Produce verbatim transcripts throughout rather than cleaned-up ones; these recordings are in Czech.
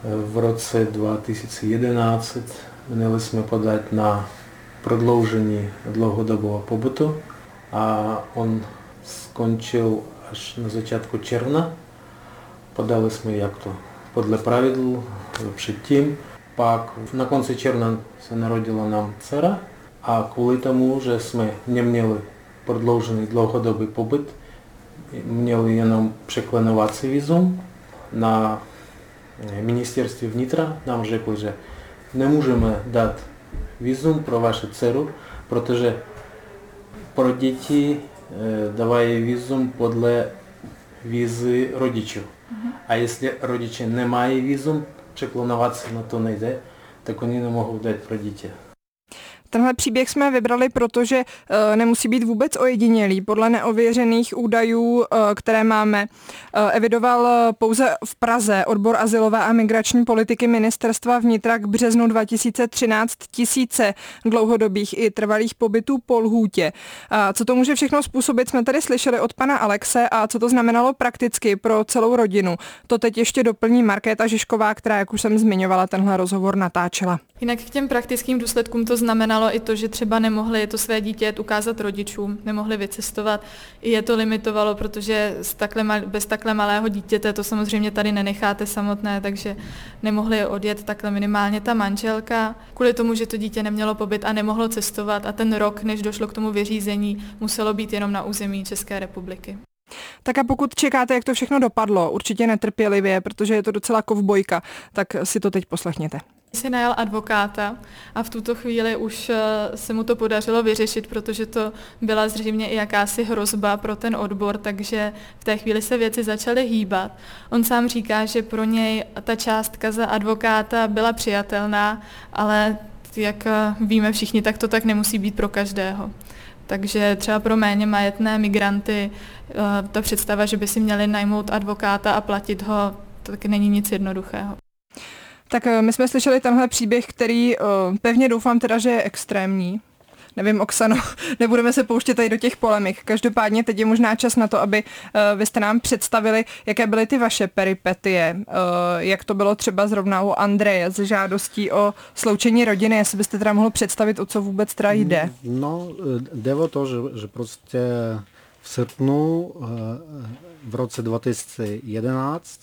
v roce dva tisíce jedenáct měli jsme podat na prodloužení dlouhodobého pobytu a on skončil až na začátku června. Podali jsme jak to podle pravidel předtím. Pak na konci června se narodila nám dcera a kvůli tomu, že jsme neměli prodloužený dlouhodobý pobyt, měli jenom překlenovací vízum, na ministerství vnitra nám řekli, že nemůžeme dát vízum pro vaši dceru, protože pro děti dávají vízum podle vízy rodičů. A jestli rodiče nemají vízum, překlenovací na to nejde, tak oni nemohou dát pro dítě. Tenhle příběh jsme vybrali, protože e, nemusí být vůbec ojedinělý. Podle neověřených údajů, e, které máme, e, evidoval pouze v Praze odbor azylové a migrační politiky ministerstva vnitra k březnu dva tisíce třináct tisíce dlouhodobých i trvalých pobytů po lhůtě. A co to může všechno způsobit, jsme tady slyšeli od pana Alexe a co to znamenalo prakticky pro celou rodinu. To teď ještě doplní Markéta Žižková, která, jak už jsem zmiňovala, tenhle rozhovor natáčela. Jinak k těm praktickým důsledkům to znamenalo i to, že třeba nemohli to své dítě ukázat rodičům, nemohli vycestovat. I je to limitovalo, protože z takhle mal, bez takhle malého dítěte to samozřejmě tady nenecháte samotné, takže nemohli odjet takhle minimálně ta manželka. Kvůli tomu, že to dítě nemělo pobyt a nemohlo cestovat a ten rok, než došlo k tomu vyřízení, muselo být jenom na území České republiky. Tak a pokud čekáte, jak to všechno dopadlo, určitě netrpělivě, protože je to docela kovbojka, tak si to teď poslechněte. Si najal advokáta a v tuto chvíli už se mu to podařilo vyřešit, protože to byla zřejmě i jakási hrozba pro ten odbor, takže v té chvíli se věci začaly hýbat. On sám říká, že pro něj ta částka za advokáta byla přijatelná, ale jak víme všichni, tak to tak nemusí být pro každého. Takže třeba pro méně majetné migranty ta představa, že by si měli najmout advokáta a platit ho, tak není nic jednoduchého. Tak my jsme slyšeli tenhle příběh, který pevně doufám teda, že je extrémní. Nevím, Oksano, nebudeme se pouštět tady do těch polemik. Každopádně teď je možná čas na to, aby vy jste nám představili, jaké byly ty vaše peripetie, jak to bylo třeba zrovna u Andreje s žádostí o sloučení rodiny, jestli byste teda mohl představit, o co vůbec teda jde. No, jde o to, že, že prostě v srpnu v roce dva tisíce jedenáct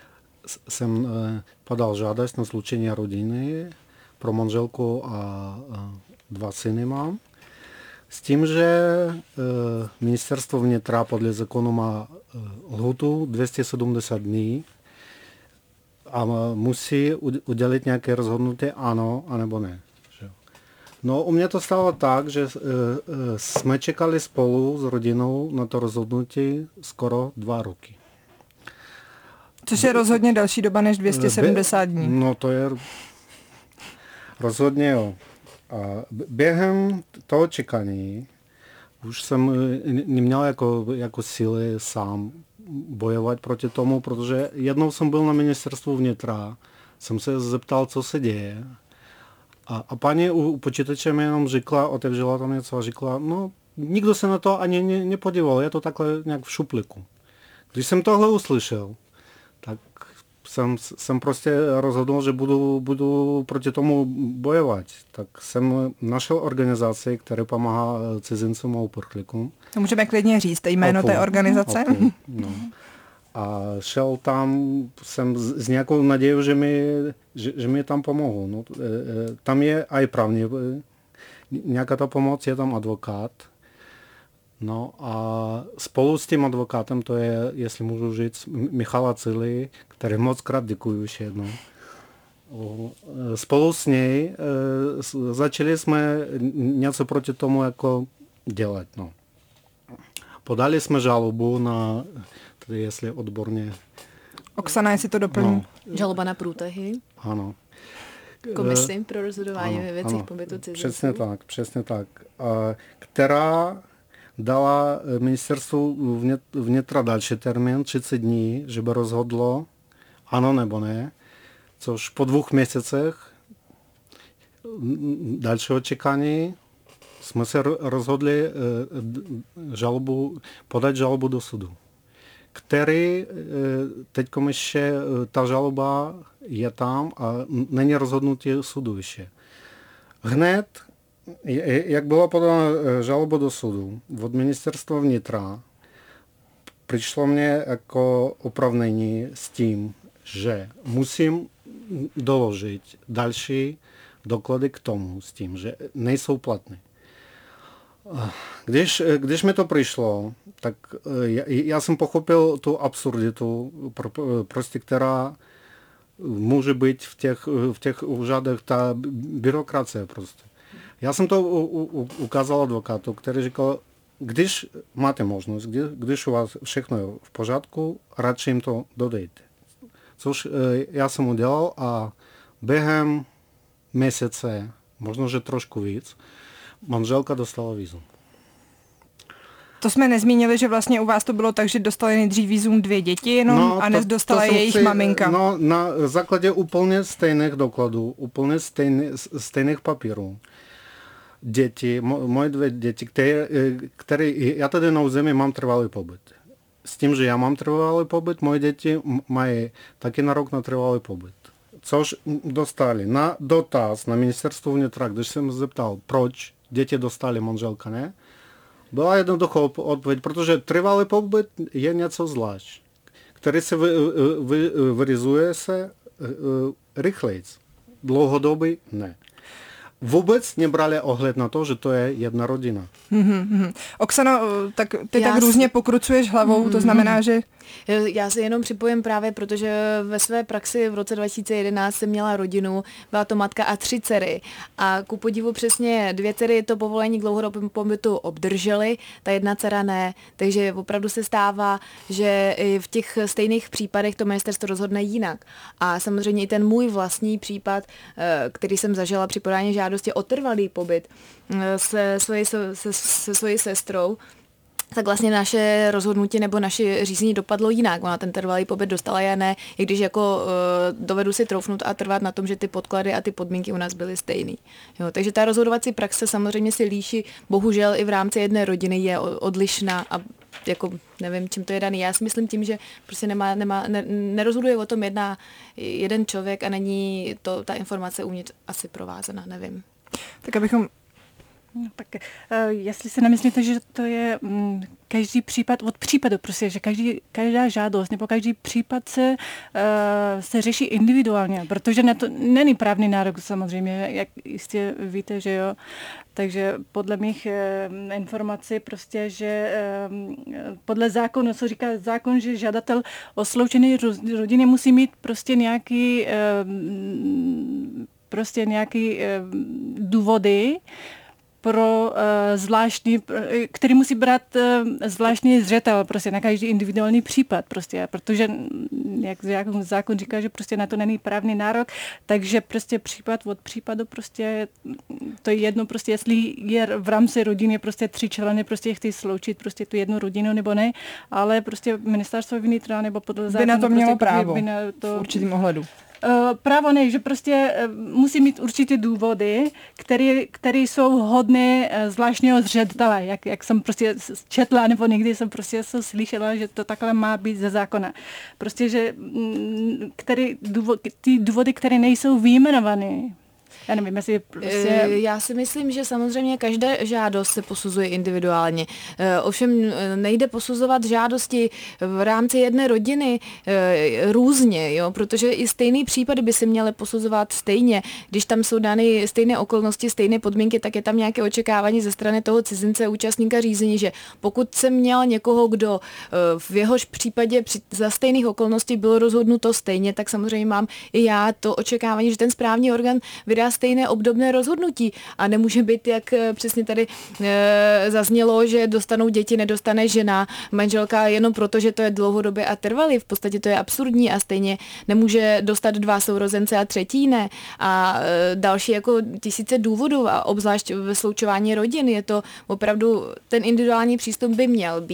jsem podal žádost na sloučení rodiny pro manželku a dva syny mám. S tím, že ministerstvo vnitra podle zákonu má lhůtu dvě stě sedmdesát dní a musí udělit nějaké rozhodnutí ano, anebo ne. No, u mě to stalo tak, že jsme čekali spolu s rodinou na to rozhodnutí skoro dva roky. Což je rozhodně další doba než dvě stě sedmdesát dní. No to je rozhodně jo. A během toho čekání už jsem neměl jako, jako síly sám bojovat proti tomu, protože jednou jsem byl na ministerstvu vnitra, jsem se zeptal, co se děje. A, a paní u, u počítače mi jenom řekla, otevřela tam něco a řekla, no nikdo se na to ani ne, nepodíval, je to takhle nějak v šupliku. Když jsem tohle uslyšel, tak jsem, jsem prostě rozhodl, že budu, budu proti tomu bojovat. Tak jsem našel organizaci, která pomáhá cizincům a uprchlíkům. To můžeme klidně říct, jméno Opul. té organizace. Opul, no. A šel tam, jsem s nějakou nadějou, že mi, že, že mi tam pomohou. No, tam je aj právně nějaká ta pomoc, je tam advokát. No a spolu s tím advokátem, to je, jestli můžu říct, Michala Cily, který moc krát děkuju ještě jednou. Spolu s něj začali jsme něco proti tomu jako dělat. No. Podali jsme žalobu na, tedy jestli odborně... Oksana, jestli to doplní. No. Žaloba na průtahy. Ano. Komisi pro rozhodování ano, ve věcech ano, pobytu cizinců. Přesně tak, přesně tak. Která dala ministerstvu vnitra další termín, třicet dní, že by rozhodlo ano nebo ne, což po dvou měsících dalšího čekání jsme se rozhodli žalobu, podat žalobu do soudu, který teď ještě ta žaloba je tam a není rozhodnutí soudu ještě. Hned, jak byla podána žaloba do soudu od ministerstva vnitra, přišlo mě jako opravnení s tím, že musím doložit další doklady k tomu s tím, že nejsou platné. Když, když mi to přišlo, tak já, já jsem pochopil tu absurditu, prostě, která může být v těch, v těch úřadech, ta byrokracie prostě. Já jsem to u, u, ukázal advokátu, který říkal, když máte možnost, když, když u vás všechno je v pořádku, radši jim to dodejte. Což já jsem udělal a během měsíce, možná, že trošku víc, manželka dostala vízum. To jsme nezmínili, že vlastně u vás to bylo tak, že dostali nejdřív vízum dvě děti jenom no, a než dostala jejich si, maminka. No, na základě úplně stejných dokladů, úplně stejný, stejných papírů. Děti, moje dvě děti, které, které, já tady na území mám trvalý pobyt. S tím, že já mám trvalý pobyt, moje děti mají taky nárok na trvalý pobyt. Což dostali na dotaz na ministerstvo vnitra, když jsem zeptal, proč děti dostali, manželka ne, byla jednoduchá odpověď, protože trvalý pobyt je něco zvlášť, který se vy, vy, vyrizuje se rychleji. Dlouhodobý ne. Vůbec nebrali ohled na to, že to je jedna rodina. Mm-hmm. Oksano, tak ty Já tak si... různě pokrucuješ hlavou, mm-hmm. to znamená, že... Já se jenom připojím právě, protože ve své praxi v roce dva tisíce jedenáct jsem měla rodinu, byla to matka a tři dcery. A ku podivu přesně dvě dcery to povolení k dlouhodobému pobytu obdržely, ta jedna dcera ne. Takže opravdu se stává, že i v těch stejných případech to ministerstvo rozhodne jinak. A samozřejmě i ten můj vlastní případ, který jsem zažila při podání žádosti o trvalý pobyt se svojí, se, se, se svojí sestrou, tak vlastně naše rozhodnutí nebo naše řízení dopadlo jinak. Ona ten trvalý pobyt dostala, já ne, i když jako uh, dovedu si troufnout a trvat na tom, že ty podklady a ty podmínky u nás byly stejný. Jo, takže ta rozhodovací praxe samozřejmě si líší, bohužel i v rámci jedné rodiny je odlišná a jako nevím, čím to je daný. Já si myslím tím, že prostě nemá, nemá, ne, nerozhoduje o tom jedna, jeden člověk a není to, ta informace uvnitř asi provázena, nevím. Tak abychom No, tak uh, jestli si nemyslíte, že to je um, každý případ od případu, prostě, že každý, každá žádost nebo každý případ se, uh, se řeší individuálně, protože na to není právní nárok samozřejmě, jak jistě víte, že jo. Takže podle mých uh, informací prostě, že uh, podle zákonu, co říká zákon, že žadatel o sloučení rodiny musí mít prostě nějaký uh, prostě nějaký uh, důvody, pro uh, zvláštní, který musí brát uh, zvláštní zřetel prostě na každý individuální případ prostě, protože jak zákon, zákon říká, že prostě na to není právní nárok, takže prostě případ od případu prostě to je jedno prostě, jestli je v rámci rodiny prostě tři členy prostě chtějí sloučit prostě tu jednu rodinu nebo ne, ale prostě ministerstvo vnitra nebo podle zákona by na to mělo prostě, právo by na to, v určitým ohledu. Uh, právo ne, že prostě uh, musí mít určitě důvody, které, které jsou hodné uh, zvláštního zřetele, jak, jak jsem prostě četla, nebo někdy jsem prostě jsem slyšela, že to takhle má být ze zákona. Prostě, že mm, který důvod, ty důvody, které nejsou vyjmenované. Já nevím, jestli prostě... Já si myslím, že samozřejmě každá žádost se posuzuje individuálně. Ovšem nejde posuzovat žádosti v rámci jedné rodiny různě, jo? Protože i stejný případy by se měly posuzovat stejně. Když tam jsou dány stejné okolnosti, stejné podmínky, tak je tam nějaké očekávání ze strany toho cizince, účastníka řízení, že pokud jsem měl někoho, kdo v jehož případě za stejných okolností bylo rozhodnuto stejně, tak samozřejmě mám i já to očekávání, že ten správní orgán vydá stejné obdobné rozhodnutí a nemůže být, jak přesně tady e, zaznělo, že dostanou děti, nedostane žena, manželka jenom proto, že to je dlouhodobě a trvalý. V podstatě to je absurdní a stejně nemůže dostat dva sourozence a třetí ne. A e, další jako tisíce důvodů a obzvlášť ve sloučování rodin je to opravdu, ten individuální přístup by měl být.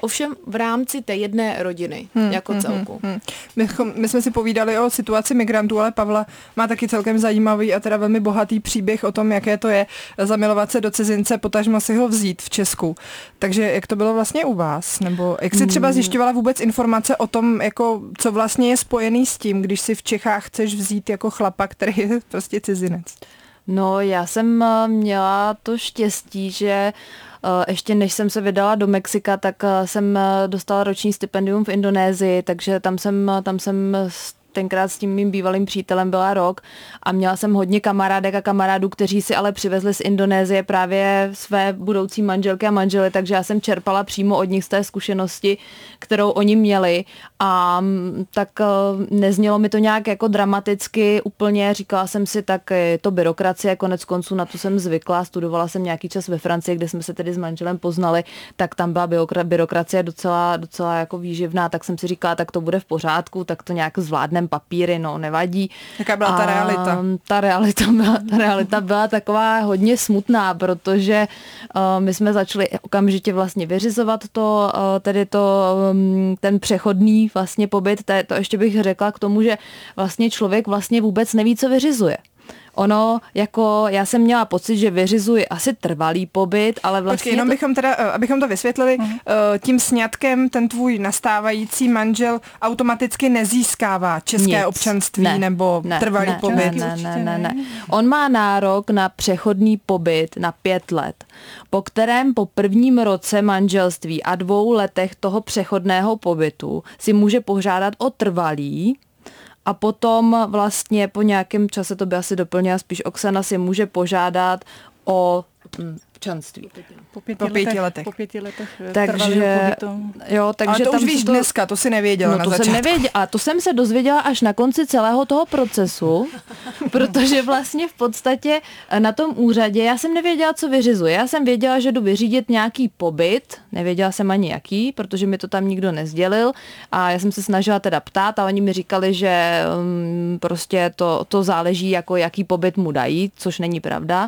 Ovšem v rámci té jedné rodiny Hmm, jako hmm, celku. Hmm, hmm. My, my jsme si povídali o situaci migrantů, ale Pavla má taky celkem zajímavý a teda velmi bohatý příběh o tom, jaké to je zamilovat se do cizince, potažmo si ho vzít v Česku. Takže jak to bylo vlastně u vás? Nebo jak jsi třeba zjišťovala vůbec informace o tom, jako, co vlastně je spojený s tím, když si v Čechách chceš vzít jako chlapa, který je prostě cizinec? No, já jsem měla to štěstí, že ještě než jsem se vydala do Mexika, tak jsem dostala roční stipendium v Indonésii, takže tam jsem, tam jsem tenkrát s tím mým bývalým přítelem byla rok a měla jsem hodně kamarádek a kamarádů, kteří si ale přivezli z Indonésie právě své budoucí manželky a manžely, takže já jsem čerpala přímo od nich z té zkušenosti, kterou oni měli a tak neznělo mi to nějak jako dramaticky úplně, říkala jsem si, tak je to byrokracie, konec konců na to jsem zvykla, studovala jsem nějaký čas ve Francii, kde jsme se tedy s manželem poznali, tak tam byla byrokracie docela, docela jako výživná, tak jsem si říkala, tak to bude v pořádku, tak to nějak zvládnem papíry, no nevadí. Jaká byla ta realita? Ta realita byla, ta realita byla taková hodně smutná, protože uh, my jsme začali okamžitě vlastně vyřizovat to, uh, tedy to, um, ten přechodný vlastně pobyt, to, to ještě bych řekla k tomu, že vlastně člověk vlastně vůbec neví, co vyřizuje. Ono, jako já jsem měla pocit, že vyřizuji asi trvalý pobyt, ale vlastně... Počkej, jenom to... bychom teda, abychom to vysvětlili, uh-huh. tím sňatkem ten tvůj nastávající manžel automaticky nezískává české Nic. občanství ne, nebo ne, trvalý ne, pobyt. Ne, ne, ne, ne, ne. On má nárok na přechodný pobyt na pět let, po kterém po prvním roce manželství a dvou letech toho přechodného pobytu si může požádat o trvalý. A potom vlastně po nějakém čase, to by asi doplnila spíš Oksana, si může požádat o občanství. Po pěti, po pěti letech, letech. Po pěti letech takže, jo, takže ale to tam už víš to, dneska, to si nevěděla no, na to začátku. jsem nevěděla, a to jsem se dozvěděla až na konci celého toho procesu, protože vlastně v podstatě na tom úřadě já jsem nevěděla, co vyřizuje. Já jsem věděla, že jdu vyřídit nějaký pobyt, nevěděla jsem ani jaký, protože mi to tam nikdo nezdělil a já jsem se snažila teda ptát a oni mi říkali, že um, prostě to, to záleží, jako jaký pobyt mu dají, což není pravda.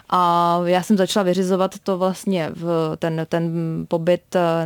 A já jsem začala vyřizovat to vlastně v ten, ten pobyt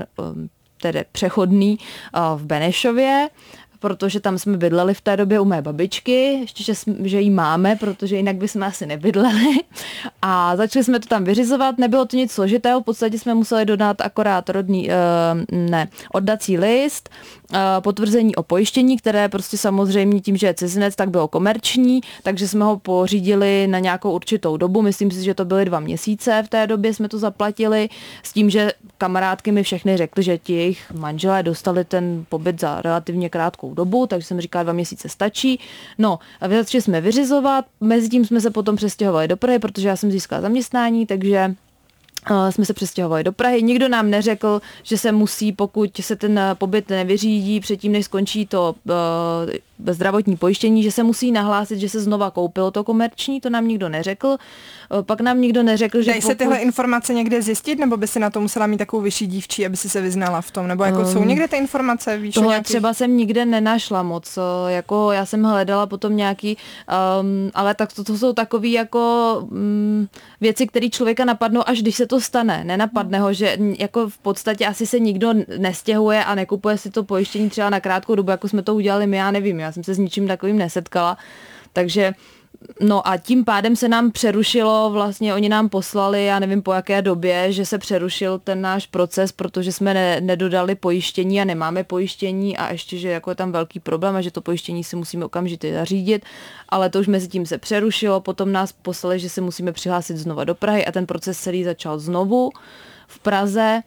tedy přechodný v Benešově, protože tam jsme bydleli v té době u mé babičky, ještě, že, že jí máme, protože jinak bychom asi nebydleli. A začali jsme to tam vyřizovat, nebylo to nic složitého, v podstatě jsme museli dodat akorát rodný, ne, oddací list, potvrzení o pojištění, které prostě samozřejmě tím, že je cizinec, tak bylo komerční, takže jsme ho pořídili na nějakou určitou dobu, myslím si, že to byly dva měsíce v té době jsme to zaplatili, s tím, že kamarádky mi všechny řekly, že ti jejich manželé dostali ten pobyt za relativně krátkou dobu, takže jsem říkala, dva měsíce stačí. No, a začali jsme vyřizovat, mezi tím jsme se potom přestěhovali do Prahy, protože já jsem získala zaměstnání, takže jsme se přestěhovali do Prahy. Nikdo nám neřekl, že se musí, pokud se ten pobyt nevyřídí předtím, než skončí to uh, zdravotní pojištění, že se musí nahlásit, že se znova koupilo to komerční, to nám nikdo neřekl. Uh, pak nám nikdo neřekl, že Dají pokud... se tyhle informace někde zjistit, nebo by si na to musela mít takovou vyšší dívčí, aby si se vyznala v tom? Nebo jako um, jsou někde ty informace, víš? Tohle nějaký... třeba jsem nikde nenašla moc. Jako já jsem hledala potom nějaký, um, ale tak to, to jsou takový jako um, věci, které člověka napadnou, až když se to stane. Nenapadne ho, že jako v podstatě asi se nikdo nestěhuje a nekupuje si to pojištění třeba na krátkou dobu, jako jsme to udělali my, já nevím, já jsem se s ničím takovým nesetkala. Takže no a tím pádem se nám přerušilo, vlastně oni nám poslali, já nevím po jaké době, že se přerušil ten náš proces, protože jsme ne, nedodali pojištění a nemáme pojištění a ještě, že jako je tam velký problém a že to pojištění si musíme okamžitě zařídit, ale to už mezi tím se přerušilo, potom nás poslali, že se musíme přihlásit znova do Prahy a ten proces celý začal znovu v Praze.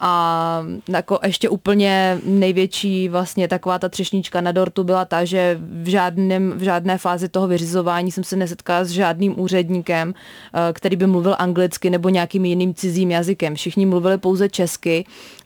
A jako ještě úplně největší vlastně taková ta třešnička na dortu byla ta, že v, žádném, v žádné fázi toho vyřizování jsem se nesetkala s žádným úředníkem, který by mluvil anglicky nebo nějakým jiným cizím jazykem. Všichni mluvili pouze česky.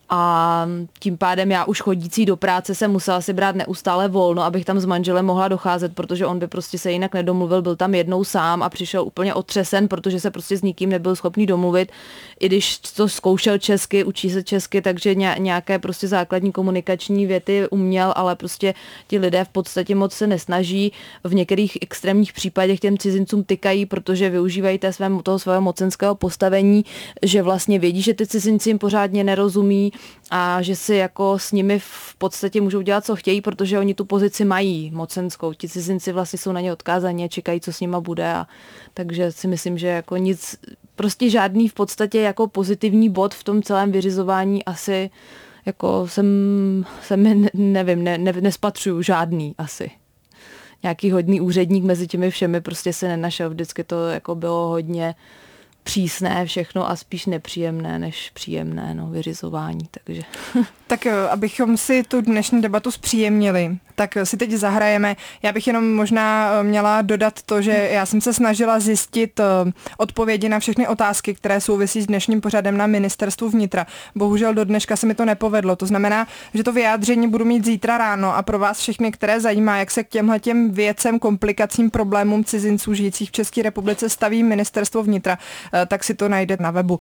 A tím pádem já už chodící do práce jsem musela si brát neustále volno, abych tam s manželem mohla docházet, protože on by prostě se jinak nedomluvil, byl tam jednou sám a přišel úplně otřesen, protože se prostě s nikým nebyl schopný domluvit, i když to zkoušel česky, učí se česky, takže nějaké prostě základní komunikační věty uměl, ale prostě ti lidé v podstatě moc se nesnaží, v některých extrémních případech těm cizincům tykají, protože využívají té svém, toho svého mocenského postavení, že vlastně vědí, že ty cizinci jim pořádně nerozumí, a že si jako s nimi v podstatě můžou dělat, co chtějí, protože oni tu pozici mají mocenskou. Ti cizinci vlastně jsou na ně odkázaní a čekají, co s nima bude, a takže si myslím, že jako nic, prostě žádný v podstatě jako pozitivní bod v tom celém vyřizování asi jako jsem, jsem nevím, ne, ne, nespatřuju žádný asi. Nějaký hodný úředník mezi těmi všemi prostě se nenašel. Vždycky to jako bylo hodně přísné všechno a spíš nepříjemné než příjemné, no, vyřizování, takže. Tak abychom si tu dnešní debatu zpříjemnili, tak si teď zahrajeme. Já bych jenom možná měla dodat to, že já jsem se snažila zjistit odpovědi na všechny otázky, které souvisí s dnešním pořadem na Ministerstvu vnitra. Bohužel do dneška se mi to nepovedlo. To znamená, že to vyjádření budu mít zítra ráno a pro vás všechny, které zajímá, jak se k těmhletěm věcem, komplikacím, problémům cizinců žijících v České republice staví Ministerstvo vnitra, tak si to najde na webu.